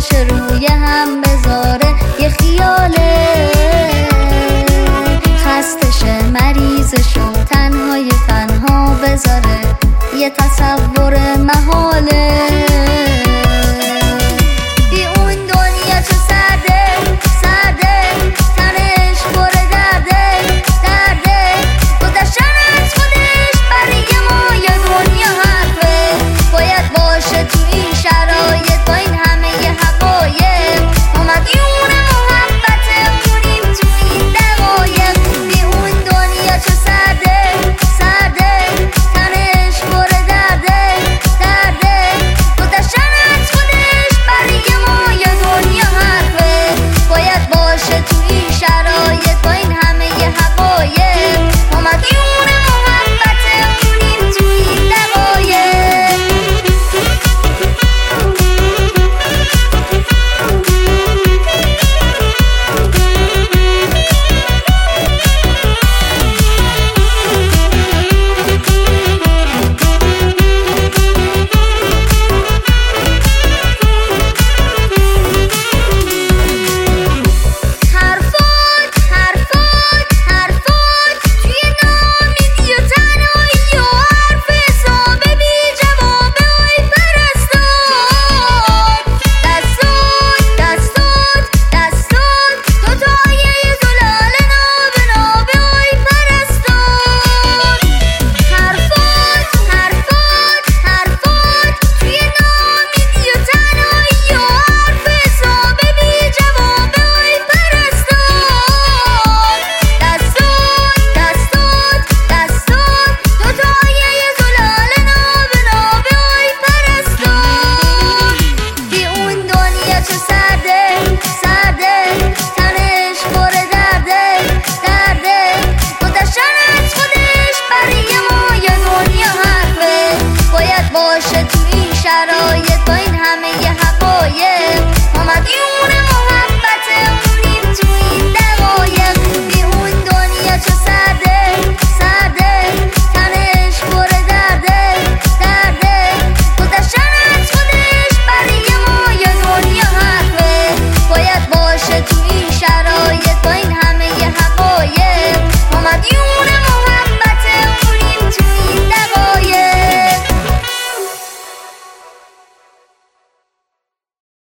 باشه روی هم بذاره یه خیاله خستشه مریضشو تنهای تنها بذاره یه تصور محاله بی اون دنیا چه سرده سرده تنش پر درده درده گذشتن از خودش برای ما یه دنیا حرفه باید باشه تو این شرایط با این همه حقایق ما مدیون محبتمونیم تو این دقایق بی اون دنیا چه سرده سرده تنش پر درده درده گذشتن از خودش برای ما یه دنیا حرفه باید باشه تو این شرایط